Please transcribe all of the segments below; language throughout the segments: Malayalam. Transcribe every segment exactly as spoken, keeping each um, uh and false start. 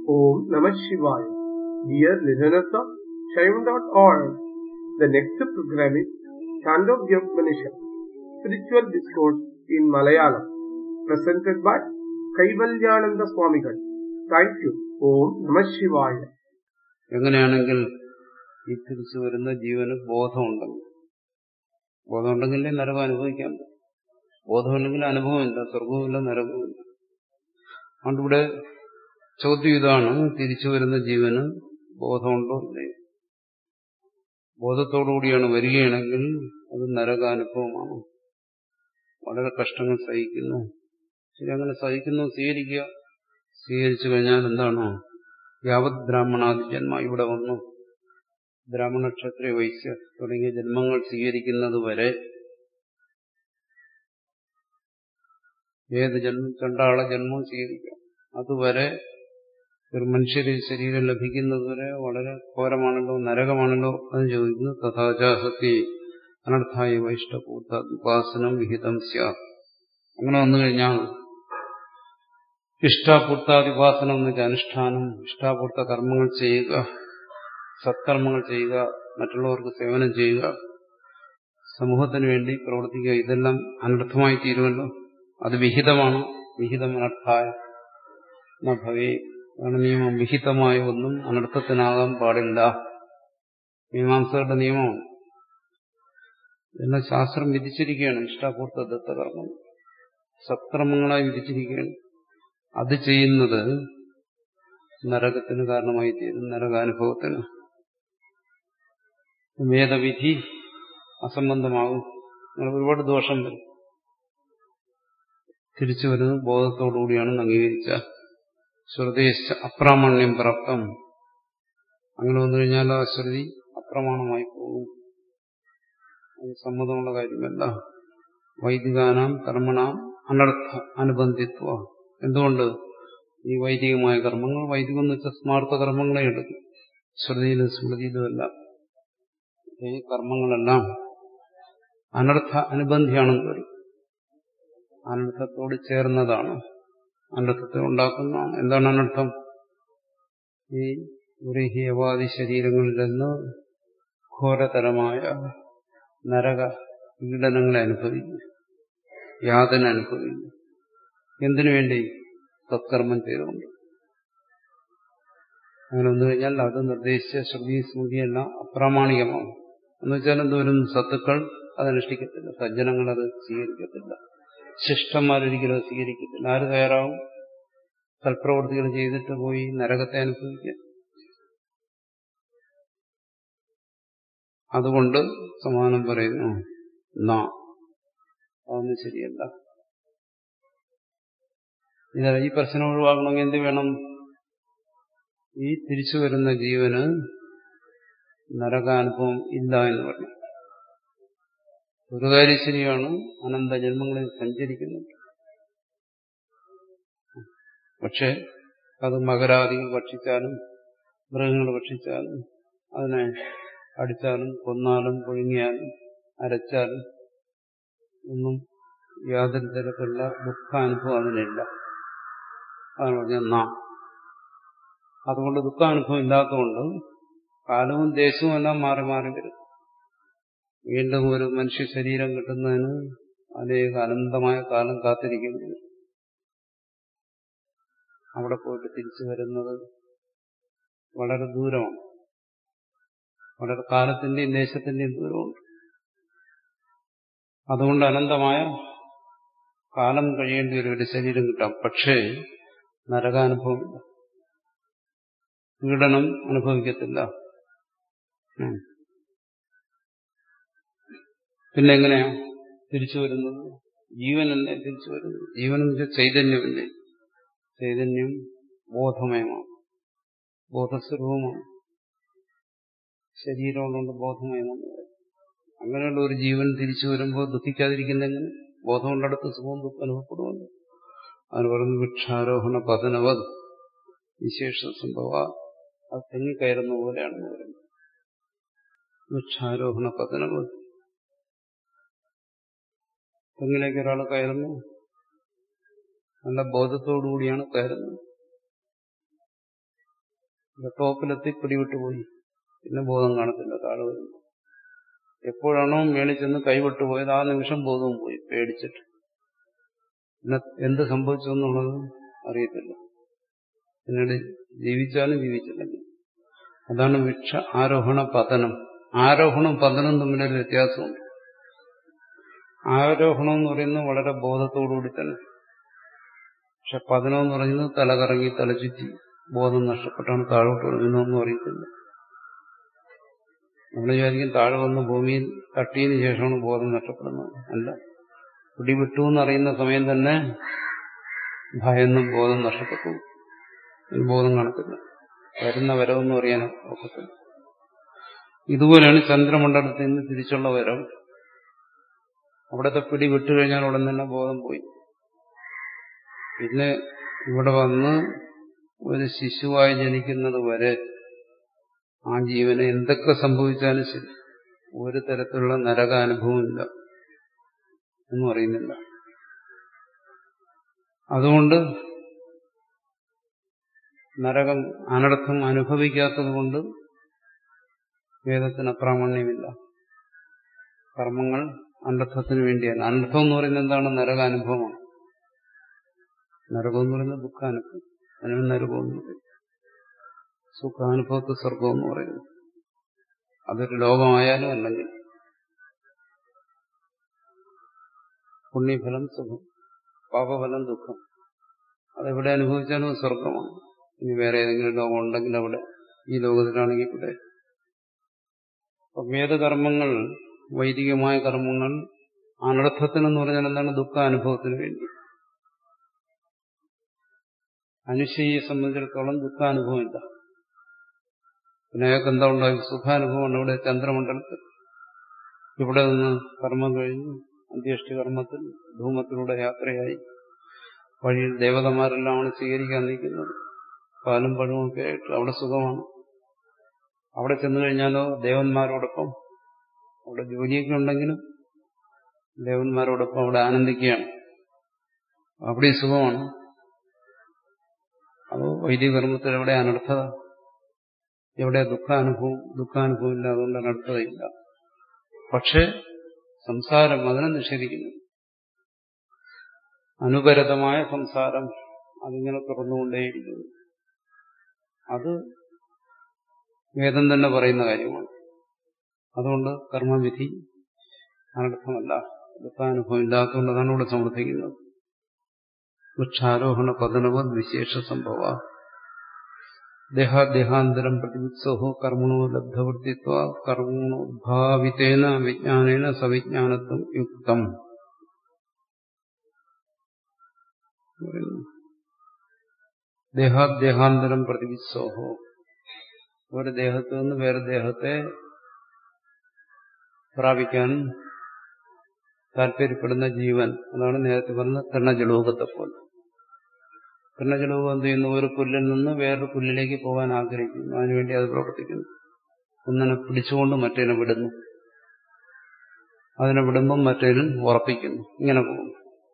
Om Namah Shivaya. Dear listeners of Shaivan dot org, the next program is Chandogya Upanishad, Spiritual Discourse in Malayalam, presented by Kaivalyananda Swamigal. Thank you. Om Namah Shivaya. എങ്ങനെയാണെങ്കിൽ ഈ തിരിച്ചു വരുന്ന ജീവന് ബോധമുണ്ടെങ്കിൽ ബോധമുണ്ടെങ്കിലേ നരകം അനുഭവിക്കാൻ പറ്റും. ബോധമില്ലെങ്കിൽ അനുഭവമില്ല, സ്വർഗവുമില്ല, നരകവുമില്ല. അതുകൊണ്ട് ഇവിടെ ചോദ്യം ഇതാണ്: തിരിച്ചു വരുന്ന ജീവന് ബോധമുണ്ടോ ഇല്ലയോ? ബോധത്തോടുകൂടിയാണ് വരികയാണെങ്കിൽ അത് നരകാനുഭവമാണ്. വളരെ കഷ്ടങ്ങൾ സഹിക്കുന്നു. ശരി, അങ്ങനെ സഹിക്കുന്നു, സ്വീകരിക്കുക. സ്വീകരിച്ചു കഴിഞ്ഞാൽ എന്താണ്? യാവത് ബ്രാഹ്മണാദി ജന്മ, ഇവിടെ വന്നു ബ്രാഹ്മണ ക്ഷത്രിയ വൈശ്യ തുടങ്ങിയ ജന്മങ്ങൾ സ്വീകരിക്കുന്നത് വരെ, ഏത് ജന്മം, ചണ്ടാള ജന്മം സ്വീകരിക്കാം, അതുവരെ ഒരു മനുഷ്യര് ശരീരം ലഭിക്കുന്നതുവരെ വളരെ ഘോരമാണല്ലോ, നരകമാണല്ലോ. അത് ചോദിക്കുന്നു. തഥാചാസത്തി അനർത്ഥായ വൈഷ്ടപൂത ഉപാസനം വിഹിതം സ്യാ. അങ്ങനെ വന്നു കഴിഞ്ഞാൽ ഇഷ്ടാപൂർത്താദിപാസനം എന്ന് വെച്ചാൽ അനുഷ്ഠാനം, ഇഷ്ടാപൂർത്ത കർമ്മങ്ങൾ ചെയ്യുക, സത്കർമ്മങ്ങൾ ചെയ്യുക, മറ്റുള്ളവർക്ക് സേവനം ചെയ്യുക, സമൂഹത്തിന് വേണ്ടി പ്രവർത്തിക്കുക, ഇതെല്ലാം അനർത്ഥമായി തീരുമല്ലോ. അത് വിഹിതമാണ്. വിഹിതം അനർത്ഥായ ഭവേ. അതാണ് നിയമം. വിഹിതമായ ഒന്നും അനർത്ഥത്തിനാകാൻ പാടില്ല. മീമാംസകളുടെ നിയമമാണ്. എല്ലാം ശാസ്ത്രം വിധിച്ചിരിക്കുകയാണ്. ഇഷ്ടാപൂർത്ത ദത്തകർമ്മം സത്കർമ്മങ്ങളായി വിധിച്ചിരിക്കുകയാണ്. അത് ചെയ്യുന്നത് നരകത്തിന് കാരണമായി തീരും, നരകാനുഭവത്തിന്. വേദവിധി അസംബന്ധമാകും, അങ്ങനെ ഒരുപാട് ദോഷം വരും. തിരിച്ചു വരുന്നത് ബോധത്തോടുകൂടിയാണെന്ന് അംഗീകരിച്ച ശ്രുതേശ അപ്രാമാണ്യം പ്രാപ്തം. അങ്ങനെ വന്നു കഴിഞ്ഞാൽ ആ ശ്രുതി അപ്രമാണമായി പോകും. അത് സമ്മതമുള്ള കാര്യമല്ല. വൈദികാനാം കർമ്മണാം അനർത്ഥ അനുബന്ധിത്വ. എന്തുകൊണ്ട്? ഈ വൈദികമായ കർമ്മങ്ങൾ, വൈദികം എന്ന് വെച്ചാൽ സ്മാർത്ഥ കർമ്മങ്ങളെ എടുക്കും. ശ്രുതിയിലും സ്മൃതിയിലുമല്ല ഈ കർമ്മങ്ങളെല്ലാം അനർത്ഥ അനുബന്ധിയാണെന്ന് പറയും. അനർത്ഥത്തോട് ചേർന്നതാണ്, അനർത്ഥത്തെ ഉണ്ടാക്കുന്നതാണ്. എന്താണ് അനർത്ഥം? ഈ ഗൃഹീയവാദി ശരീരങ്ങളിൽ നിന്ന് ഘോരതരമായ നരക പീഡനങ്ങളെ അനുഭവിക്കും, യാതന അനുഭവിക്കും. എന്തിനു വേണ്ടി? സത്കർമ്മം ചെയ്തുകൊണ്ട്. അങ്ങനെ വന്നു കഴിഞ്ഞാൽ അത് നിർദ്ദേശിച്ച ശ്രുതി സ്മൃതിയെല്ലാം അപ്രാമാണികമാകും. എന്ന് വെച്ചാൽ എന്തോരും സത്തുക്കൾ അതനുഷ്ഠിക്കത്തില്ല, സജ്ജനങ്ങൾ അത് സ്വീകരിക്കത്തില്ല, ശിഷ്ടന്മാരൊരിക്കലും അത് സ്വീകരിക്കത്തില്ല. ആര് തയ്യാറാവും സൽപ്രവൃത്തികൾ ചെയ്തിട്ട് പോയി നരകത്തെ അനുഭവിക്കാൻ? അതുകൊണ്ട് സമാനം പറയുന്നു, നാ അതൊന്നും ശരിയല്ല. ഇതാ ഈ പ്രശ്നം ഒഴിവാക്കണമെങ്കിൽ എന്ത് വേണം? ഈ തിരിച്ചു വരുന്ന ജീവന് നരകാനുഭവം ഇല്ല എന്ന് പറഞ്ഞു. ഒരു കാര്യം ശരിയാണ്, അനന്ത ജന്മങ്ങളിൽ സഞ്ചരിക്കുന്നുണ്ട്. പക്ഷെ അത് മകരാദികൾ ഭക്ഷിച്ചാലും മൃഗങ്ങൾ ഭക്ഷിച്ചാലും അതിനെ അടിച്ചാലും കൊന്നാലും പുഴുങ്ങിയാലും അരച്ചാലും ഒന്നും യാതൊരു തരത്തിലുള്ള ദുഃഖാനുഭവം അതിനില്ല. അതാണ് പറഞ്ഞാൽ നാം. അതുകൊണ്ട് ദുഃഖാനുഭവം ഇല്ലാത്തതുകൊണ്ട് കാലവും ദേശവും എല്ലാം മാറി മാറി വരും. വീണ്ടും ഒരു മനുഷ്യ ശരീരം കിട്ടുന്നതിന് അനേക അനന്തമായ കാലം കാത്തിരിക്കുന്നു. അവിടെ പോയിട്ട് തിരിച്ചു വരുന്നത് വളരെ ദൂരമാണ്. വളരെ കാലത്തിന്റെയും ദേശത്തിന്റെയും ദൂരമുണ്ട്. അതുകൊണ്ട് അനന്തമായ കാലം കഴിയേണ്ടി വരും ഒരു ശരീരം കിട്ടാം. പക്ഷേ നരകാനുഭവം, പീഡനം അനുഭവിക്കത്തില്ല. പിന്നെ എങ്ങനെയാ തിരിച്ചു വരുന്നത്? ജീവനല്ലേ തിരിച്ചു വരുന്നത്. ജീവൻ എന്ന് വെച്ചാൽ ചൈതന്യമല്ലേ. ചൈതന്യം ബോധമയമാണ്, ബോധസ്വരൂപമാണ്. ശരീരമുള്ളതുകൊണ്ട് ബോധമയമാണ്. അങ്ങനെയുള്ള ഒരു ജീവൻ തിരിച്ചു വരുമ്പോൾ ദുഃഖിക്കാതിരിക്കുന്നെങ്ങനെ? ബോധമുള്ളടത്ത് സുഖവും ദുഃഖം അനുഭവപ്പെടുമല്ലോ. അതിന് പറയുന്നു വൃക്ഷാരോഹണ പതനവത് വിശേഷ സംഭവ. അത് തെങ്ങിക്കയറുന്ന പോലെയാണെന്ന് പറയുന്നത്. വൃക്ഷാരോഹണ പതനവത്. തെങ്ങിലേക്ക് ഒരാൾ കയറുന്നു, നല്ല ബോധത്തോടുകൂടിയാണ് കയറുന്നത്. ടോപ്പിലെത്തി പിടിവിട്ടുപോയി, പിന്നെ ബോധം കാണത്തില്ല. താഴെ വരുന്നു എപ്പോഴാണോ മേളിൽ ചെന്ന് കൈവിട്ടുപോയത് ആ നിമിഷം ബോധവും പോയി, പേടിച്ചിട്ട്. പിന്നെ എന്ത് സംഭവിച്ചു എന്നുള്ളത് അറിയത്തില്ല. പിന്നീട് ജീവിച്ചാലും ജീവിച്ചില്ലെങ്കിൽ. അതാണ് വൃക്ഷ ആരോഹണ പതനം. ആരോഹണവും പതനവും തമ്മിലൊരു വ്യത്യാസമുണ്ട്. ആരോഹണം എന്ന് പറയുന്നത് വളരെ ബോധത്തോടുകൂടി തന്നെ. പക്ഷെ പതനം എന്ന് പറയുന്നത് തലകറങ്ങി തലചുറ്റി ബോധം നഷ്ടപ്പെട്ടാണ് താഴോട്ട് ഒഴുകുന്നതെന്ന് അറിയത്തില്ല. നമ്മൾ വിചാരിക്കും താഴെ വന്ന് ഭൂമിയിൽ തട്ടിയതിനു ശേഷമാണ് ബോധം നഷ്ടപ്പെടുന്നത്. അല്ല, പിടിവിട്ടു എന്നറിയുന്ന സമയം തന്നെ ഭയന്നും ബോധം നഷ്ടപ്പെട്ടു. ബോധം കാണത്തില്ല. വരുന്ന വരവെന്ന് പറയാൻ ഒക്കത്തില്ല. ഇതുപോലെയാണ് ചന്ദ്രമണ്ഡലത്തിൽ നിന്ന് തിരിച്ചുള്ള വരവ്. അവിടത്തെ പിടി വിട്ടുകഴിഞ്ഞാൽ ഉടൻ തന്നെ ബോധം പോയി. പിന്നെ ഇവിടെ വന്ന് ഒരു ശിശുവായി ജനിക്കുന്നത് വരെ ആ ജീവന് എന്തൊക്കെ സംഭവിച്ചാലും ശരി ഒരു തരത്തിലുള്ള നരകാനുഭവമില്ല എന്നും അറിയുന്നില്ല. അതുകൊണ്ട് നരകം അനർത്ഥം അനുഭവിക്കാത്തത് കൊണ്ട് വേദത്തിന് അപ്രാമാണ്യമില്ല. കർമ്മങ്ങൾ അനർത്ഥത്തിന് വേണ്ടിയാണ്. അനർത്ഥം എന്ന് പറയുന്നത് എന്താണ്? നരകാനുഭവമാണ്. നരകം എന്ന് പറയുന്നത് ദുഃഖാനുഭവം. അതിന് നരകം എന്ന് പറയും. സുഖാനുഭവത്തെ സ്വർഗം എന്ന് പറയുന്നു. അതൊരു ലോകമായാലും അല്ലെങ്കിൽ പുണ്യഫലം സുഖം, പാപഫലം ദുഃഖം. അതെവിടെ അനുഭവിച്ചാലും സ്വർഗമാണ്. ഇനി വേറെ ഏതെങ്കിലും ലോകം ഉണ്ടെങ്കിൽ അവിടെ, ഈ ലോകത്തിലാണെങ്കിൽ ഇവിടെ. വേദകർമ്മങ്ങൾ, വൈദികമായ കർമ്മങ്ങൾ അനർത്ഥത്തിനെന്ന് പറഞ്ഞാൽ എന്താണ്? ദുഃഖാനുഭവത്തിന് വേണ്ടി. അനുഷ്ഠയെ സംബന്ധിച്ചിടത്തോളം ദുഃഖാനുഭവമില്ല. പിന്നെ അയാൾക്ക് എന്താ ഉണ്ടായി? സുഖാനുഭവമാണ്. ഇവിടെ ചന്ദ്രമണ്ഡലത്തിൽ ഇവിടെ നിന്ന് കർമ്മം കഴിഞ്ഞു അന്ത്യേഷ്ടി കർമ്മത്തിൽ ധൂമത്തിലൂടെ യാത്രയായി വഴിയിൽ ദേവതമാരെല്ലാമാണ് സ്വീകരിക്കാൻ നിൽക്കുന്നത്. പാലും പഴവും ഒക്കെ ആയിട്ട് അവിടെ സുഖമാണ്. അവിടെ ചെന്നു കഴിഞ്ഞാലോ ദേവന്മാരോടൊപ്പം, അവിടെ ജോലിയൊക്കെ ഉണ്ടെങ്കിലും ദേവന്മാരോടൊപ്പം അവിടെ ആനന്ദിക്കുകയാണ്. അവിടെ സുഖമാണ്. അപ്പോൾ വൈദിക കർമ്മത്തിൽ എവിടെ അനർത്ഥത? എവിടെ ദുഃഖാനുഭവം? ദുഃഖാനുഭവം ഇല്ല, അതുകൊണ്ട് അനർത്ഥതയില്ല. പക്ഷെ സംസാരം അതിനെ നിഷേധിക്കുന്നു. അനുപരതമായ സംസാരം അതിങ്ങനെ തുറന്നുകൊണ്ടേയിരിക്കുന്നു. അത് വേദം തന്നെ പറയുന്ന കാര്യമാണ്. അതുകൊണ്ട് കർമ്മവിധി അനർത്ഥമല്ല, ദുഃഖാനുഭവം ഇല്ലാത്തതുകൊണ്ടാണ് ഇവിടെ സമർത്ഥിക്കുന്നത്. വൃക്ഷാരോഹണ പതനവത് വിശേഷ സംഭവ ദേഹാദേഹാന്തരം പ്രതിവിത്സോഹോ കർമ്മണോ ലബ്ധവൃത്തിത്വ കർമ്മണോദ്ഭാവിതേന വിജ്ഞാനേന സവിജ്ഞാനത്വം യുക്തം. ദേഹാദേഹാന്തരം പ്രതിവിത്സോഹോ, ഒരു ദേഹത്തു നിന്ന് വേറെ ദേഹത്തെ പ്രാപിക്കാൻ താല്പര്യപ്പെടുന്ന ജീവൻ, അതാണ് നേരത്തെ പറഞ്ഞ തൃണജലോകത്തെ പോലെ. തൃണജലോകം എന്ത് ചെയ്യുന്നു? ഒരു പുല്ലിൽ നിന്ന് വേറൊരു പുല്ലിലേക്ക് പോകാൻ ആഗ്രഹിക്കുന്നു. അതിനുവേണ്ടി അത് പ്രവർത്തിക്കുന്നു. ഒന്നിനെ പിടിച്ചുകൊണ്ട് മറ്റേനെ വിടുന്നു, അതിനെ വിടുമ്പം മറ്റേനും ഉറപ്പിക്കുന്നു. ഇങ്ങനെ പോകുന്നു.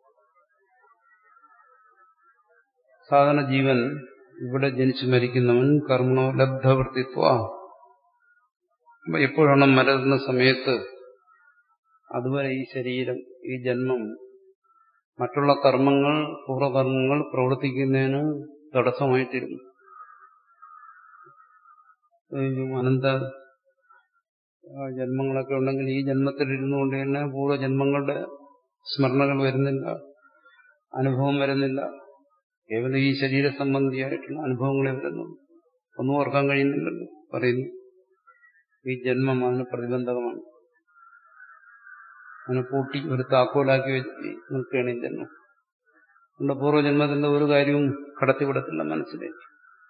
സാധാരണ ജീവൻ ഇവിടെ ജനിച്ചു മരിക്കുന്നവൻ കർമ്മണോ ലബ്ധവൃത്തിത്വ. എപ്പോഴാണ് മരുന്ന സമയത്ത് അതുവരെ ഈ ശരീരം, ഈ ജന്മം മറ്റുള്ള കർമ്മങ്ങൾ, പൂർവ്വകർമ്മങ്ങൾ പ്രവർത്തിക്കുന്നതിന് തടസ്സമായിട്ടിരുന്നു. അനന്ത ജന്മങ്ങളൊക്കെ ഉണ്ടെങ്കിൽ ഈ ജന്മത്തിലിരുന്നു കൊണ്ട് തന്നെ പൂർവ്വജന്മങ്ങളുടെ സ്മരണകൾ വരുന്നില്ല, അനുഭവം വരുന്നില്ല. കേവലം ഈ ശരീര സംബന്ധിയായിട്ടുള്ള അനുഭവങ്ങളെ വരുന്നു. ഒന്നും ഓർക്കാൻ കഴിയുന്നില്ലല്ലോ. പറയുന്നു ഈ ജന്മം അതിന് പ്രതിബന്ധകമാണ്. അതിനെ പൂട്ടി ഒരു താക്കോലാക്കി വെച്ച് നിൽക്കുകയാണ് ഈ ജന്മം. നമ്മുടെ പൂർവ്വജന്മത്തിന്റെ ഒരു കാര്യവും കടത്തിവിടത്തില്ല മനസ്സിലേക്ക്.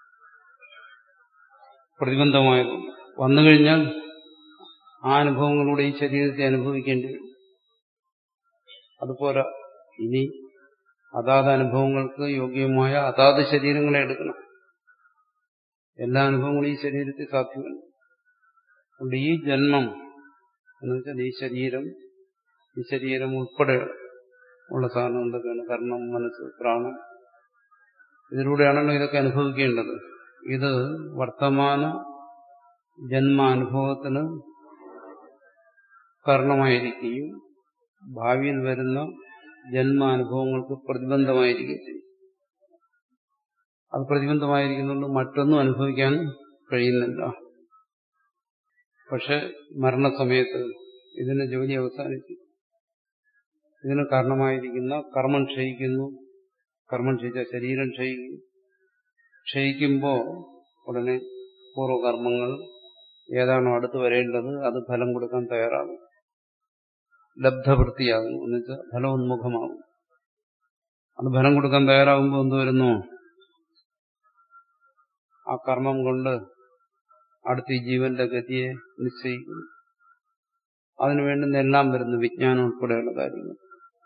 പ്രതിബന്ധമായത് വന്നു കഴിഞ്ഞാൽ ആ അനുഭവങ്ങളുടെ ഈ ശരീരത്തെ അനുഭവിക്കേണ്ടി വരും. അതുപോരാ, ഇനി അതാത് അനുഭവങ്ങൾക്ക് യോഗ്യമായ അതാത് ശരീരങ്ങളെ എടുക്കണം. എല്ലാ അനുഭവങ്ങളും ഈ ശരീരത്തിൽ സാധ്യമല്ല. അതുകൊണ്ട് ഈ ജന്മം എന്നുവെച്ചാൽ ഈ ശരീരം, ഈ ശരീരം ഉൾപ്പെടെ ഉള്ള സാധനം എന്തൊക്കെയാണ്? കർണം, മനസ്സ്, പ്രാണം. ഇതിലൂടെയാണല്ലോ ഇതൊക്കെ അനുഭവിക്കേണ്ടത്. ഇത് വർത്തമാന ജന്മാനുഭവത്തിന് കാരണമായിരിക്കുകയും ഭാവിയിൽ വരുന്ന ജന്മാനുഭവങ്ങൾക്ക് പ്രതിബന്ധമായിരിക്കുകയും ചെയ്യും. അത് പ്രതിബന്ധമായിരിക്കുന്നുണ്ട് മറ്റൊന്നും അനുഭവിക്കാൻ കഴിയുന്നില്ല. പക്ഷെ മരണസമയത്ത് ഇതിന് ജോലി അവസാനിച്ചു. ഇതിന് കാരണമായിരിക്കുന്ന കർമ്മം ക്ഷയിക്കുന്നു. കർമ്മം ക്ഷയിച്ച ശരീരം ക്ഷയിക്കും. ക്ഷയിക്കുമ്പോൾ ഉടനെ പൂർവ്വകർമ്മങ്ങൾ ഏതാണോ അടുത്ത് വരേണ്ടത് അത് ഫലം കൊടുക്കാൻ തയ്യാറാകും. ലബ്ധവൃത്തിയാകും, എന്നുവെച്ചാൽ ഫലോന്മുഖമാകും. അത് ഫലം കൊടുക്കാൻ തയ്യാറാകുമ്പോൾ എന്ത് വരുന്നു? ആ കർമ്മം കൊണ്ട് അടുത്ത ഈ ജീവന്റെ ഗതിയെ നിശ്ചയിക്കുന്നു. അതിനു വേണ്ടുന്ന എല്ലാം വരുന്നു, വിജ്ഞാനം ഉൾപ്പെടെയുള്ള കാര്യങ്ങൾ.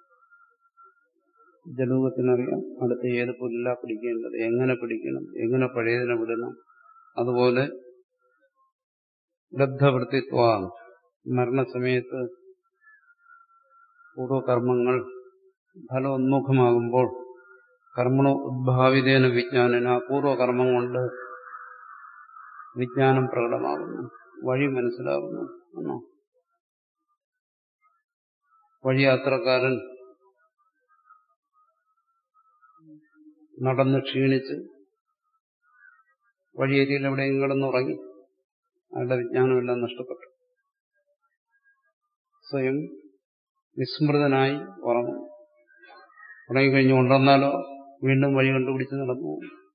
ജലൂകത്തിനറിയാം അടുത്ത് ഏത് പുല്ല പിടിക്കേണ്ടത്, എങ്ങനെ പിടിക്കണം, എങ്ങനെ പഴയതിനെ വിടണം. അതുപോലെ ലബ്ധവൃത്തിത്വ മരണസമയത്ത് പൂർവകർമ്മങ്ങൾ ഫലോന്മുഖമാകുമ്പോൾ കർമ്മണോ ഉദ്ഭാവിതേന വിജ്ഞാനന പൂർവകർമ്മം കൊണ്ട് വിജ്ഞാനം പ്രകടമാകുന്നു, വഴി മനസ്സിലാകുന്നു എന്നോ. വഴിയാത്രക്കാരൻ നടന്ന് ക്ഷീണിച്ച് വഴിയേരിയിൽ എവിടെയും കിടന്നുറങ്ങി, അയാളുടെ വിജ്ഞാനമെല്ലാം നഷ്ടപ്പെട്ടു. സ്വയം വിസ്മൃതനായി ഉറങ്ങും. ഉറങ്ങിക്കഴിഞ്ഞ് ഉണർന്നാലോ വീണ്ടും വഴി കണ്ടുപിടിച്ച് നടന്നു.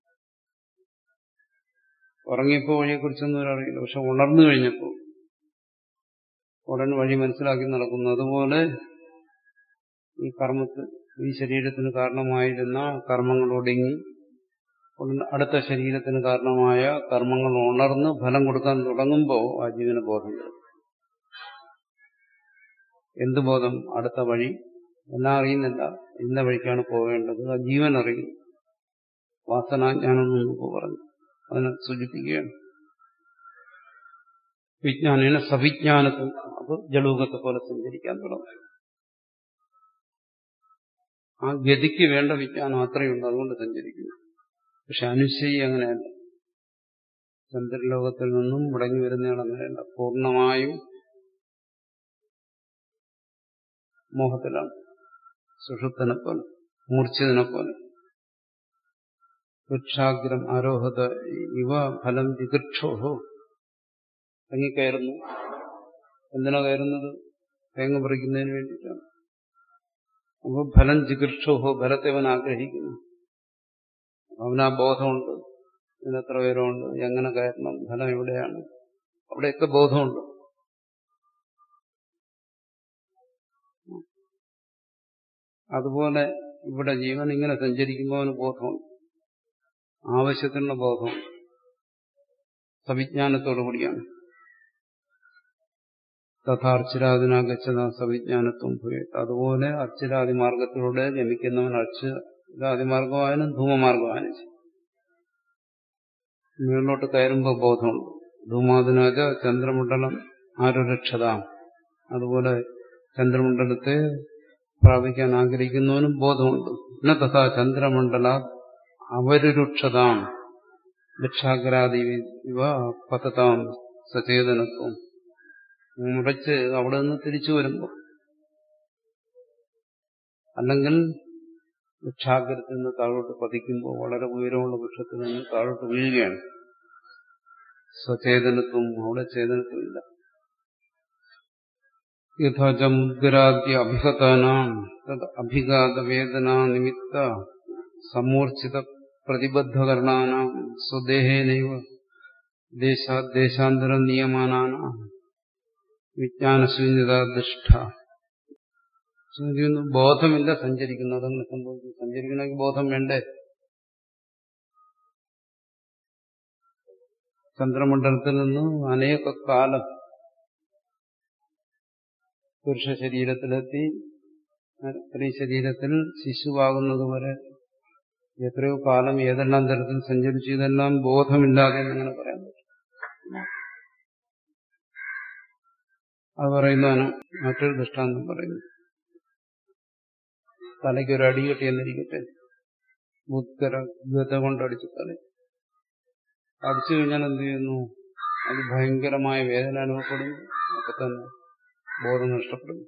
ഉറങ്ങിയപ്പോൾ വഴിയെക്കുറിച്ചൊന്നും ഒരറിയില്ല, പക്ഷെ ഉണർന്നു കഴിഞ്ഞപ്പോൾ ഉടൻ വഴി മനസ്സിലാക്കി നടക്കുന്നു. അതുപോലെ ഈ കർമ്മത്തിൽ ഈ ശരീരത്തിന് കാരണമായിരുന്ന കർമ്മങ്ങൾ ഒടുങ്ങി അടുത്ത ശരീരത്തിന് കാരണമായ കർമ്മങ്ങൾ ഉണർന്ന് ഫലം കൊടുക്കാൻ തുടങ്ങുമ്പോൾ ആ ജീവന് ബോധം വരും. എന്ത് ബോധം? അടുത്ത വഴി എല്ലാം അറിയുന്നില്ല, ഇന്ന വഴിക്കാണ് പോകേണ്ടത്. ആ ജീവൻ അറിയും. വാസനാജ്ഞാനം നമുക്ക് പറഞ്ഞു, അതിനെ സൂചിപ്പിക്കുകയാണ്. വിജ്ഞാനേന സവിജ്ഞാനത്തിൽ അത് ജലൂകത്തെ പോലെ സഞ്ചരിക്കാൻ തുടങ്ങും. ആ ഗതിക്ക് വേണ്ട വിജ്ഞാനം അത്രയുണ്ട്, അതുകൊണ്ട് സഞ്ചരിക്കുന്നു. പക്ഷെ അനുശയി അങ്ങനെയല്ല. ചന്ദ്രലോകത്തിൽ നിന്നും മുടങ്ങി വരുന്നയാൾ അങ്ങനെയല്ല, പൂർണ്ണമായും മോഹത്തിലാണ്. സുഷുപ്തനെ പോലെ, മൂർച്ഛിതനെ പോലെ. വൃക്ഷാഗ്രം ആരോഹത ഇവ ഫലം ജിഗൃക്ഷോഹോ. തങ്ങിക്കയറുന്നു. എന്തിനാ കയറുന്നത്? തേങ്ങ പറിക്കുന്നതിന് വേണ്ടിയിട്ടാണ്. അപ്പോൾ ഫലം ജിഗൃക്ഷോഹോ, ഫലത്തെ അവൻ ആഗ്രഹിക്കുന്നു. അവനാ ബോധമുണ്ട്, ഇതിനെത്ര പേരുണ്ട്, എങ്ങനെ കയറണം, ഫലം എവിടെയാണ്, അവിടെയൊക്കെ ബോധമുണ്ട്. അതുപോലെ ഇവിടെ ജീവൻ ഇങ്ങനെ സഞ്ചരിക്കുമ്പോൾ അവന് ബോധമുണ്ട്, ആവശ്യത്തിനുള്ള ബോധം സവിജ്ഞാനത്തോടുകൂടിയാണ്. തഥാ അർച്ചിരാദിനാഗച്ഛത സവിജ്ഞാനത്വം ഭൂയത്. അതുപോലെ അർച്ചിരാദി മാർഗത്തിലൂടെ ജമിക്കുന്നവൻ അർച്ചിരാദിമാർഗമായാലും ധൂമമാർഗമായാലും മുകളിലോട്ട് കയറുമ്പോൾ ബോധമുണ്ട്. ധൂമാദിനാജ ചന്ദ്രമണ്ഡലം ആരുരക്ഷത. അതുപോലെ ചന്ദ്രമണ്ഡലത്തെ പ്രാപിക്കാൻ ആഗ്രഹിക്കുന്നവനും ബോധമുണ്ട്. ന തഥാ ചന്ദ്രമണ്ഡല അവരുരുക്ഷതാം ഭിക്ഷാഗ്രാദി ഇവ പതതാം സചേതനത്വം. മുടച്ച് അവിടെ നിന്ന് തിരിച്ചു വരുമ്പോൾ, അല്ലെങ്കിൽ വൃക്ഷാഗ്രത്തിൽ നിന്ന് താഴോട്ട് പതിക്കുമ്പോൾ വളരെ ഉയരമുള്ള വൃക്ഷത്തിൽ നിന്ന് താഴോട്ട് വീഴുകയാണ്. സ്വചേതനത്വം, അവിടെ ചേതനത്വമില്ല. യഥാചമുദ്ഗരാദ്യ അഭിഹതാനാം തത് അഭിഘാത വേദന നിമിത്ത സമൂർച്ഛിത പ്രതിബദ്ധകരണാനാം സ്വദേഹേനൈവ ദേശാന്തര നിയമാനാനാം വിജ്ഞാനശൂന്യതാദൃഷ്ട. ബോധമില്ല, സഞ്ചരിക്കുന്നു. അതങ്ങനെ സംഭവിക്കും. സഞ്ചരിക്കണമെങ്കിൽ ബോധം വേണ്ടേ? ചന്ദ്രമണ്ഡലത്തിൽ നിന്ന് അനേക കാലം പുരുഷ ശരീരത്തിലെത്തി സ്ത്രീ ശരീരത്തിൽ ശിശുവാകുന്നതുവരെ എത്രയോ കാലം ഏതെല്ലാം തരത്തിൽ സഞ്ചരിച്ചു. ഇതെല്ലാം ബോധമില്ലാതെ അങ്ങനെ പറയാൻ പറ്റും. അത് പറയുന്നതാണ് മറ്റൊരു ദൃഷ്ടാന്തം പറയുന്നു. തലയ്ക്ക് ഒരു അടി കിട്ടിയെന്നിരിക്കട്ടെ, മുദ്ഗര ഗത കൊണ്ടടിച്ചു തല ബാധിച്ചു കഴിഞ്ഞാൽ എന്ത് ചെയ്യുന്നു? അത് ഭയങ്കരമായ വേദന അനുഭവപ്പെടുന്നു. അപ്പൊ തന്നെ ബോധം നഷ്ടപ്പെടുന്നു.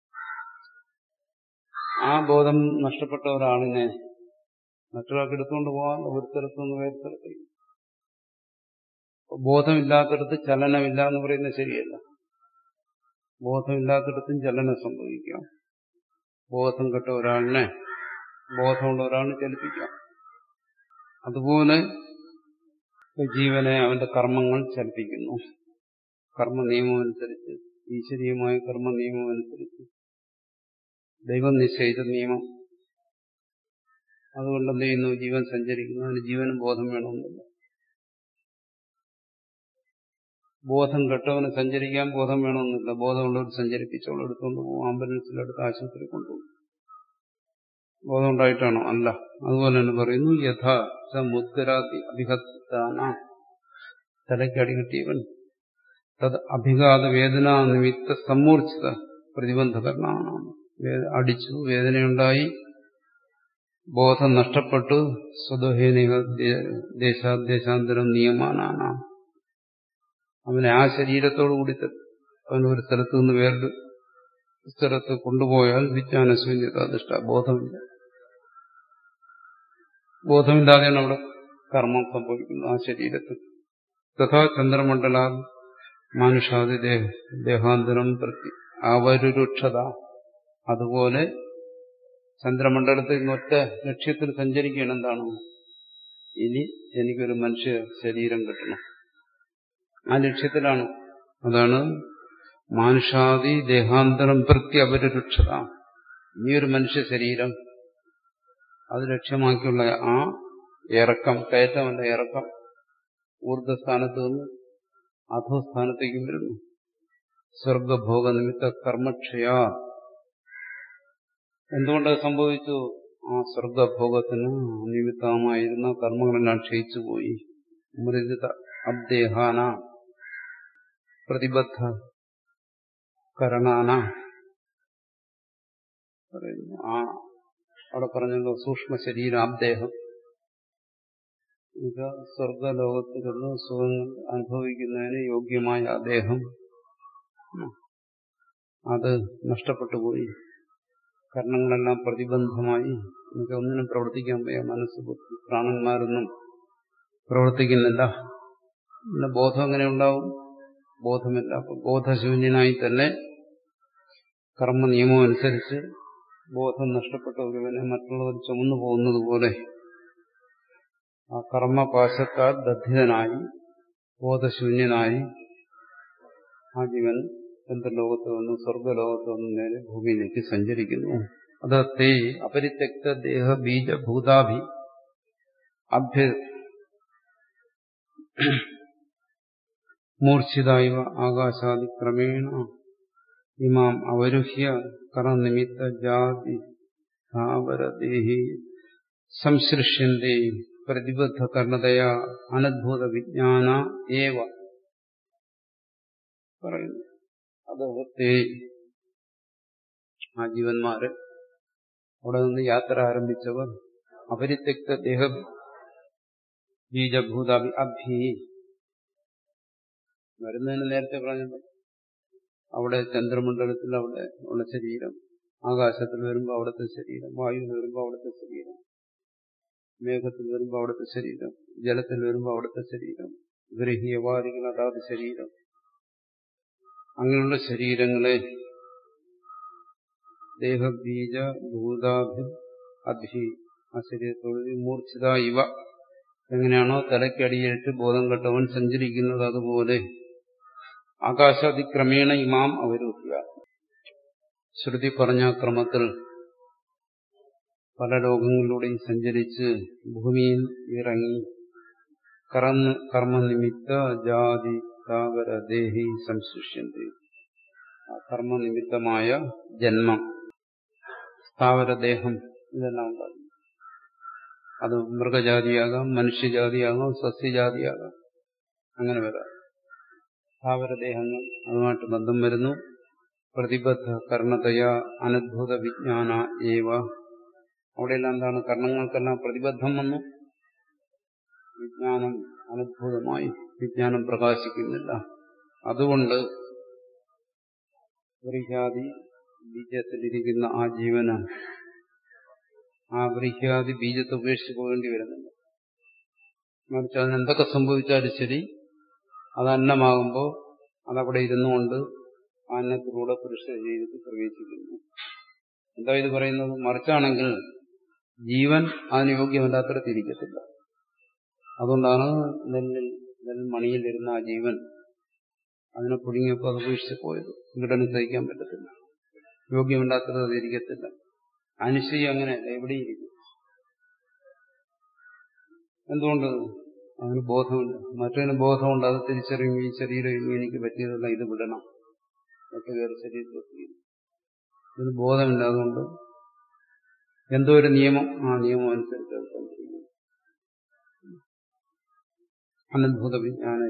ആ ബോധം നഷ്ടപ്പെട്ട ഒരാളിനെ മറ്റൊരാൾക്ക് എടുത്തുകൊണ്ട് പോകാൻ ഒരു സ്ഥലത്തുനിന്ന് വേറെ സ്ഥലത്തേക്ക്. ബോധമില്ലാത്തടത്ത് ചലനമില്ല എന്ന് പറയുന്നത് ശരിയല്ല. ബോധമില്ലാത്തടത്തും ചലനം സംഭവിക്കാം. ബോധം കെട്ട ഒരാളിനെ ബോധമുള്ള ഒരാളിനെ ചലിപ്പിക്കാം. അതുപോലെ ജീവനെ അവന്റെ കർമ്മങ്ങൾ ചലിപ്പിക്കുന്നു. കർമ്മ നിയമം അനുസരിച്ച്, ഈശ്വരീയമായ കർമ്മ നിയമം അനുസരിച്ച്, ദൈവം നിശ്ചയിച്ച നിയമം. അതുകൊണ്ട് എന്ത് ചെയ്യുന്നു? ജീവൻ സഞ്ചരിക്കുന്നു. അതിന് ജീവനും ബോധം വേണമെന്നില്ല. ബോധം കെട്ടവന് സഞ്ചരിക്കാൻ ബോധം വേണമെന്നില്ല. ബോധമുള്ളവർ സഞ്ചരിപ്പിച്ചോളം എടുത്തുകൊണ്ട് പോകും. ആംബുലൻസിലെടുത്ത് ആശുപത്രി കൊണ്ടുപോകും. ബോധം ഉണ്ടായിട്ടാണോ? അല്ല. അതുപോലെ തന്നെ പറയുന്നു, യഥാ മുദ്ഗരാതി അഭിഹത്താന, തലയ്ക്കടി കിട്ടിയവൻ തത് അഭിഘാത വേദന നിമിത്ത സമ്മൂർച്ഛിത പ്രതിബന്ധകരണമാണ്. അടിച്ചു, വേദനയുണ്ടായി, ബോധം നഷ്ടപ്പെട്ടു, സ്വദോഹേനിക ദേശാദേശാന്തരം നിയമാനാണ്. അവനെ ആ ശരീരത്തോടു കൂടി അവൻ ഒരു സ്ഥലത്ത് നിന്ന് വേറൊരു സ്ഥലത്ത് കൊണ്ടുപോയാൽ വിജ്ഞാനശൂന്യത ദൃഷ്ട, ബോധമില്ല. ബോധമില്ലാതെയാണ് അവിടെ കർമ്മം സംഭവിക്കുന്നത് ആ ശരീരത്തിൽ. തഥാ ചന്ദ്രമണ്ഡല മാനുഷാദി ദേഹാന്തരം പ്രതി അവരുരുക്ഷത. അതുപോലെ ചന്ദ്രമണ്ഡലത്തിൽ ഇന്നൊറ്റ ലക്ഷ്യത്തിൽ സഞ്ചരിക്കുകയാണ്. എന്താണ്? ഇനി എനിക്കൊരു മനുഷ്യ ശരീരം കിട്ടണം. ആ ലക്ഷ്യത്തിലാണ്. അതാണ് മാനുഷാദി ദേഹാന്തരം പ്രതി അവരുരുക്ഷത. ഇനിയൊരു മനുഷ്യ ശരീരം, അത് ലക്ഷ്യമാക്കിയുള്ള ആ ഇറക്കം, കയറ്റമല്ല ഇറക്കം, ഊർധ്വസ്ഥാനത്ത് നിന്ന് അധോസ്ഥാനത്തേക്കും വരുന്നു. സ്വർഗഭോഗ നിമിത്ത കർമ്മക്ഷയ. എന്തുകൊണ്ടത് സംഭവിച്ചു? ആ സ്വർഗഭോഗത്തിന് നിമിത്തമായിരുന്ന കർമ്മങ്ങളെല്ലാം ക്ഷയിച്ചുപോയി. മൃദിത അബ്ദേഹാന പ്രതിബദ്ധ കരണാന പറയുന്നു. ആ അവിടെ പറഞ്ഞല്ലോ സൂക്ഷ്മ ശരീരം, അബ്ദേഹം. ഇത് സ്വർഗലോകത്തിലുള്ള സുഖങ്ങൾ അനുഭവിക്കുന്നതിന് യോഗ്യമായ ആ ദേഹം, അത് നഷ്ടപ്പെട്ടു പോയി. കർണങ്ങളെല്ലാം പ്രതിബന്ധമായി. എനിക്ക് ഒന്നിനും പ്രവർത്തിക്കാൻ വയ്യ. മനസ്സ്, ബുദ്ധി, പ്രാണന്മാരൊന്നും പ്രവർത്തിക്കുന്നില്ല. പിന്നെ ബോധം എങ്ങനെ ഉണ്ടാവും? ബോധമില്ല. അപ്പൊ ബോധശൂന്യനായി തന്നെ കർമ്മ നിയമം അനുസരിച്ച് ബോധം നഷ്ടപ്പെട്ട ഒരുവനെ മറ്റുള്ളവർ ചുമന്നു പോകുന്നത് പോലെ ആ കർമ്മപാശത്താൽ ബദ്ധിതനായി ബോധശൂന്യനായി ആ ജീവൻ ചന്ദ്രലോകത്ത് വന്നു സ്വർഗലോകത്ത് വന്നു നേരെ ഭൂമിയിലേക്ക് സഞ്ചരിക്കുന്നു. അത് തേ അപരിത്യക്ത ദേഹ ബീജഭൂതാഭി അഭ്യ മൂർച്ഛിതായവ ആകാശാദി ക്രമേണ ഇമാം അവരുഹ്യ കർണനിമിത്ത ജാതി സ്ഥാവരദേഹി സംസൃഷ്യന്തേ പ്രതിബദ്ധ കർണതയാ അനദ്ഭുത വിജ്ഞാന ഏവ പറയുന്നു. അത് തേ ആ ജീവന്മാര് അവിടെ നിന്ന് യാത്ര ആരംഭിച്ചവർ അപരിത്യക്ത ദേഹ ബീജഭൂതാഭി അഭി വരുന്നതിന് നേരത്തെ പറഞ്ഞത് അവിടെ ചന്ദ്രമണ്ഡലത്തിൽ അവിടെ ഉള്ള ശരീരം, ആകാശത്തിൽ വരുമ്പോൾ അവിടുത്തെ ശരീരം, വായുവിൽ വരുമ്പോൾ അവിടുത്തെ ശരീരം, മേഘത്തിൽ വരുമ്പോൾ അവിടുത്തെ ശരീരം, ജലത്തിൽ വരുമ്പോൾ അവിടുത്തെ ശരീരം, ഗൃഹീയവാദികൾ അതാത് ശരീരം, അങ്ങനെയുള്ള ശരീരങ്ങളെ ദേഹബീജ ഭൂതാഭി അഭി ആ ശരീരത്തോട് മൂർച്ഛിത ഇവ എങ്ങനെയാണോ തലയ്ക്കടിയേറ്റ് ബോധം കെട്ടവൻ സഞ്ചരിക്കുന്നത് അതുപോലെ ആകാശാതിക്രമേണ ഇമാം അവരൂഹ്യ ശ്രുതി പറഞ്ഞ ക്രമത്തിൽ പല ലോകങ്ങളിലൂടെയും സഞ്ചരിച്ച് ഭൂമിയിൽ ഇറങ്ങി കർമ്മ കർമ്മനിമിത്ത ജാതി സ്ഥാവര ദേഹി സംസൃഷ്യന്തി കർമ്മനിമിത്തമായ ജന്മം, സ്ഥാവരദേഹം ഇതെല്ലാം ഉണ്ടാകും. അത് മൃഗജാതിയാകാം, മനുഷ്യജാതിയാകാം, സസ്യജാതിയാകാം, അങ്ങനെ വരാം. സ്ഥാവരദേഹങ്ങൾ അതുമായിട്ട് ബന്ധം വരുന്നു. പ്രതിബദ്ധ കർണതയാ അനദ്ഭുത വിജ്ഞാന ഏവ അവിടെയെല്ലാം എന്താണ്? കർണങ്ങൾക്കെല്ലാം പ്രതിബദ്ധം വന്നു. വിജ്ഞാനം അനുഭൂതമായി വിജ്ഞാനം പ്രകാശിക്കുന്നില്ല. അതുകൊണ്ട് വ്രീഹ്യാദി ബീജത്തിലിരിക്കുന്ന ആ ജീവന് ആ വ്രീഹ്യാദി ബീജത്തെ ഉപേക്ഷിച്ച് പോകേണ്ടി വരുന്നില്ല. മറിച്ച് അതിനെന്തൊക്കെ സംഭവിച്ചാലും ശരി, അത് അന്നമാകുമ്പോൾ അതവിടെ ഇരുന്നുകൊണ്ട് അന്നത്തിലൂടെ പുരുഷ ശരീരത്തിൽ പ്രവേശിക്കുന്നു. എന്താ ഇത് പറയുന്നത്? മറിച്ചാണെങ്കിൽ ജീവൻ അതിന് യോഗ്യമല്ലാത്തിടത്തിരിക്കത്തില്ല. അതുകൊണ്ടാണ് നെല്ലിൽ നെൽമണിയിലിരുന്ന ആ ജീവൻ അതിനെ പുഴുങ്ങിയപ്പോൾ അത് ഉപേക്ഷിച്ച് പോയത്. ഇങ്ങോട്ടന് സഹിക്കാൻ പറ്റത്തില്ല, യോഗ്യമല്ലാത്തത് അത് ഇരിക്കത്തില്ല. അനുശയി അങ്ങനെയല്ല, എവിടെയും ഇരിക്കും. എന്തുകൊണ്ട്? അതിന് ബോധമില്ല. മറ്റൊരു ബോധമുണ്ട്, അത് തിരിച്ചറിയും ഈ ശരീരം ഇനി എനിക്ക് പറ്റിയതല്ല, ഇത് വിടണം, മറ്റു വേറെ ശരീരത്തിൽ. ഇതിന് ബോധമില്ല. അതുകൊണ്ട് എന്തോ ഒരു നിയമം, ആ നിയമം അനുസരിച്ച് അത് സംഭവിക്കുന്നു. അനദ്ഭുത വിജ്ഞാന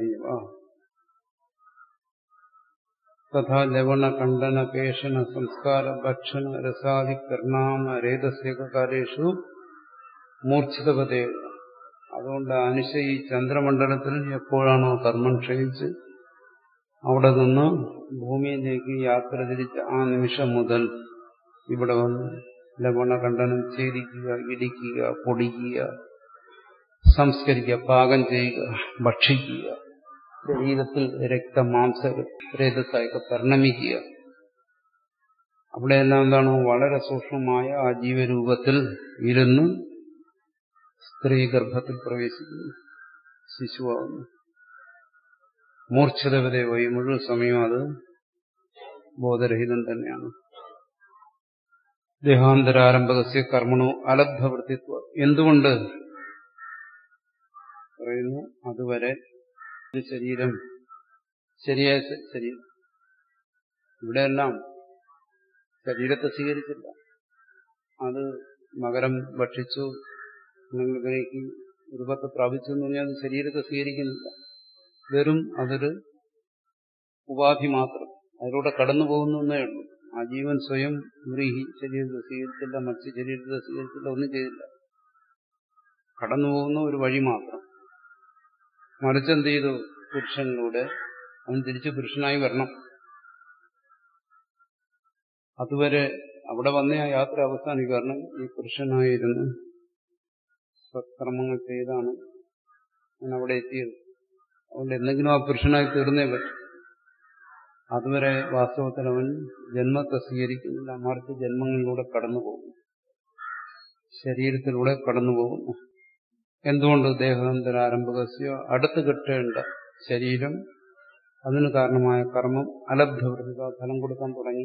തഥാ ലവണ കണ്ഡന പേഷണ സംസ്കാര ഭക്ഷണ രസാദി കർണാമ രേതസ്യകാലേഷു മൂർച്ഛിതപതേ. അതുകൊണ്ട് അനുശയി ചന്ദ്രമണ്ഡലത്തിൽ എപ്പോഴാണോ കർമ്മം ക്ഷയിച്ച് അവിടെ നിന്ന് ഭൂമിയിലേക്ക് യാത്ര തിരിച്ച ആ നിമിഷം മുതൽ ഇവിടെ വന്ന് ലവണകണ്ഠനം ഛേദിക്കുക, ഇടിക്കുക, പൊടിക്കുക, സംസ്കരിക്കുക, പാകം ചെയ്യുക, ഭക്ഷിക്കുക, ശരീരത്തിൽ രക്തമാംസ രേതസ്സായൊക്കെ പരിണമിക്കുക. അവിടെയെല്ലാം എന്താണ്? വളരെ സൂക്ഷ്മമായ ആ ജീവരൂപത്തിൽ ഇരുന്ന് സ്ത്രീ ഗർഭത്തിൽ പ്രവേശിക്കുന്നു, ശിശുവാകുന്നു. മൂർച്ഛിതവരെ പോയി മുഴുവൻ സമയം അത് ബോധരഹിതം തന്നെയാണ്. ദേഹാന്തരാരംഭകസ്യ കർമ്മണോ അലബ്ധവൃത്തിത്വം. എന്തുകൊണ്ട് പറയുന്നു? അതുവരെ ശരീരം ശരിയായ ശരീരം ഇവിടെയെല്ലാം ശരീരത്തെ സ്വീകരിച്ചില്ല. അത് മകരം ഭക്ഷിച്ചു, നിങ്ങൾക്ക് രൂപത്തെ പ്രാപിച്ചു എന്ന് പറഞ്ഞാൽ അത് ശരീരത്തെ സ്വീകരിക്കുന്നില്ല. വെറും അതൊരു ഉപാധി മാത്രം, അതിലൂടെ കടന്നു പോകുന്നേ ഉള്ളൂ. ആ ജീവൻ സ്വയം വ്രീഹി ശരീരത്തെ സ്വീകരിച്ചില്ല, മത്സ്യ ശരീരത്തെ സ്വീകരിച്ചില്ല, ഒന്നും ചെയ്തില്ല. കടന്നു പോകുന്ന ഒരു വഴി മാത്രം. മറിച്ചെന്ത് ചെയ്തു? പുരുഷനിലൂടെ അവൻ തിരിച്ച് പുരുഷനായി വരണം. അതുവരെ അവിടെ വന്ന ആ യാത്ര അവസാനിക്കണം. ഈ പുരുഷനായിരുന്നു സത്കർമ്മങ്ങൾ ചെയ്താണ് ഞാൻ അവിടെ എത്തിയത്. അതുകൊണ്ട് എന്തെങ്കിലും ആ പുരുഷനായി തീർന്നേ പറ്റും. അതുവരെ വാസ്തവത്തിൽ അവൻ ജന്മത്തെ സ്വീകരിക്കുന്നില്ല, മറിച്ച് ജന്മങ്ങളിലൂടെ കടന്നു പോകുന്നു, ശരീരത്തിലൂടെ കടന്നു പോകുന്നു. എന്തുകൊണ്ട്? ദേഹാന്തരാരംഭകസ്യ അടുത്ത് കിട്ടേണ്ട ശരീരം, അതിന് കാരണമായ കർമ്മം അലബ്ധവൃത്തിക ഫലം കൊടുക്കാൻ തുടങ്ങി.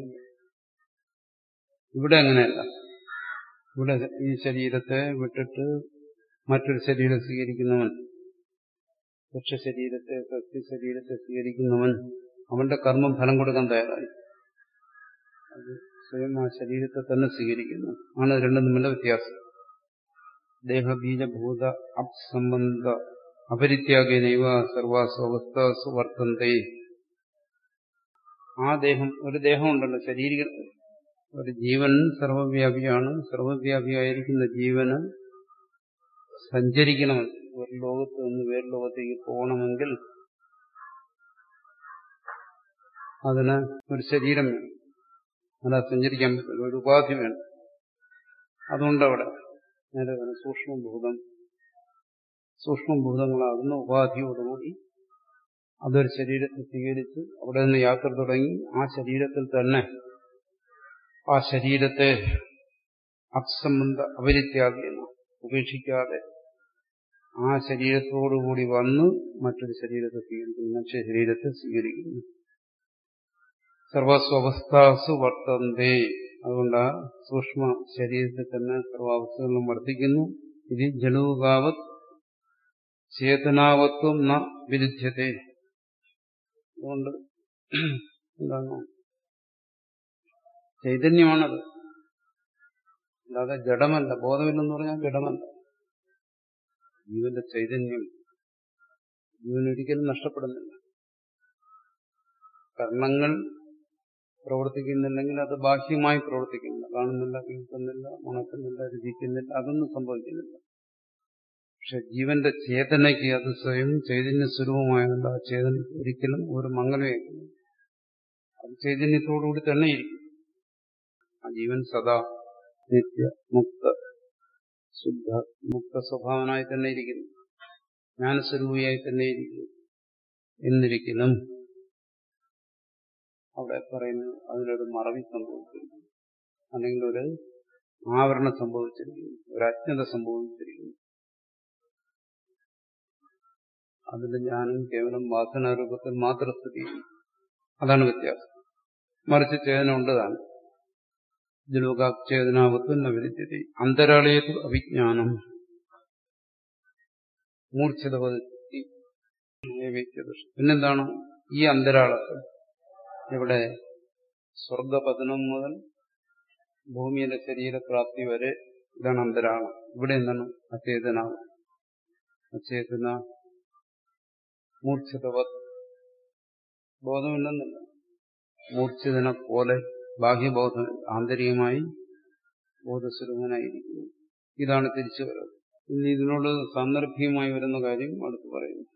ഇവിടെ അങ്ങനെയല്ല. ഇവിടെ ഈ ശരീരത്തെ വിട്ടിട്ട് മറ്റൊരു ശരീരം സ്വീകരിക്കുന്നവൻ, പുരുഷ ശരീരത്തെ സസ്യ ശരീരത്തെ സ്വീകരിക്കുന്നവൻ അവന്റെ കർമ്മം ഫലം കൊടുക്കാൻ തയ്യാറായി. അത് സ്വയം ആ ശരീരത്തെ തന്നെ സ്വീകരിക്കുന്നു. ആണ് രണ്ടും തമ്മിലുള്ള വ്യത്യാസം. ദേഹബീജഭൂത അപ്സംബന്ധ അപരിത്യാഗേനൈവ സർവാസു അവസ്ഥാസു വർത്തന്തേ. ആ ദേഹം, ഒരു ദേഹമുണ്ടല്ലോ, ശരീര ഒരു ജീവൻ സർവവ്യാപിയാണ്. സർവവ്യാപിയായിരിക്കുന്ന ജീവന് സഞ്ചരിക്കണമെങ്കിൽ, ഒരു ലോകത്ത് നിന്ന് വേറെ ലോകത്തേക്ക് പോകണമെങ്കിൽ അതിന് ഒരു ശരീരം വേണം. അല്ല സഞ്ചരിക്കാൻ പറ്റില്ല, ഒരു ഉപാധി വേണം. അതുകൊണ്ടവിടെ നേരെ സൂക്ഷ്മഭൂതം, സൂക്ഷ്മഭൂതങ്ങളാകുന്ന ഉപാധിയോടുകൂടി അതൊരു ശരീരത്തെ സ്വീകരിച്ച് അവിടെ നിന്ന് യാത്ര തുടങ്ങി. ആ ശരീരത്തിൽ തന്നെ ആ ശരീരത്തെ അപ്സംബന്ധ അപരിത്യാഗിയെന്ന് ഉപേക്ഷിക്കാതെ ആ ശരീരത്തോടുകൂടി വന്ന് മറ്റൊരു ശരീരത്തെ സ്വീകരിക്കുന്നു, മനുഷ്യ ശരീരത്തെ സ്വീകരിക്കുന്നു. സർവസ്വവസ്ഥാസു വർത്തന്തേ. അതുകൊണ്ട് ആ സൂക്ഷ്മ ശരീരത്തിൽ തന്നെ സർവാവസ്ഥകളിലും വർത്തിക്കുന്നു. ഇത് ജലൂകാവത് ചേതനാവത്വം ന വിരുദ്ധ്യത്തെ. അതുകൊണ്ട് എന്താണ്? ചൈതന്യമാണത്, അല്ലാതെ ജഡമല്ല. ബോധമില്ലെന്ന് പറഞ്ഞാൽ ജഡമല്ല. ജീവന്റെ ചൈതന്യം ജീവനൊരിക്കലും നഷ്ടപ്പെടുന്നില്ല. കർണങ്ങൾ പ്രവർത്തിക്കുന്നില്ലെങ്കിൽ അത് ബാഹ്യമായി പ്രവർത്തിക്കുന്നില്ല, കാണുന്നില്ല, കേൾക്കുന്നില്ല, മണക്കുന്നില്ല, രുചിക്കുന്നില്ല, അതൊന്നും സംഭവിക്കുന്നില്ല. പക്ഷെ ജീവന്റെ ചേതനയ്ക്ക് അത് സ്വയം ചൈതന്യ സ്വരൂപമായതുകൊണ്ട് ആ ചേതന ഒരിക്കലും ഒരു മംഗലമേക്കില്ല. അത് ചൈതന്യത്തോടുകൂടി തന്നെ ഇരിക്കും. ആ ജീവൻ സദാ നിത്യ മുക്ത ശുദ്ധ മുക്ത സ്വഭാവനായി തന്നെ ഇരിക്കുന്നു, ജ്ഞാനസ്വരൂപിയായി തന്നെ ഇരിക്കുന്നു. എന്നിരിക്കലും അവിടെ പറയുന്നു അതിനൊരു മറവി സംഭവിച്ചിരിക്കുന്നു, അല്ലെങ്കിൽ ഒരു ആവരണം സംഭവിച്ചിരിക്കുന്നു, ഒരു അജ്ഞത സംഭവിച്ചിരിക്കുന്നു. അതിന്റെ ജ്ഞാനം കേവലം വാസനാരൂപത്തിൽ മാത്രം സ്ഥിതി ചെയ്യുന്നു. അതാണ് വ്യത്യാസം. മറിച്ച് ചേതന ഉണ്ടതാണ്. ജലോകാചേതനാവത്വം വിദ്യതി അന്തരാളയത്തു അവിജ്ഞാനം മൂർച്ഛിതവതി. പിന്നെന്താണ് ഈ അന്തരാളത്തിൽ? ഇവിടെ സ്വർഗപതനം മുതൽ ഭൂമിയുടെ ശരീരപ്രാപ്തി വരെ ഇതാണ് അന്തരാളം. ഇവിടെ എന്താണ്? അചേതനാവ്. അചേതന മൂർച്ഛിതവത്, ബോധമില്ലെന്നല്ല, മൂർച്ഛിതനെ പോലെ ബാഹ്യബോധം ആന്തരികമായി ബോധസ്വരൂപനായിരിക്കുന്നു. ഇതാണ് തിരിച്ചു വരവ്. ഇനി ഇതിനോട് സാന്ദർഭികമായി വരുന്ന കാര്യം അടുത്ത് പറയുന്നു.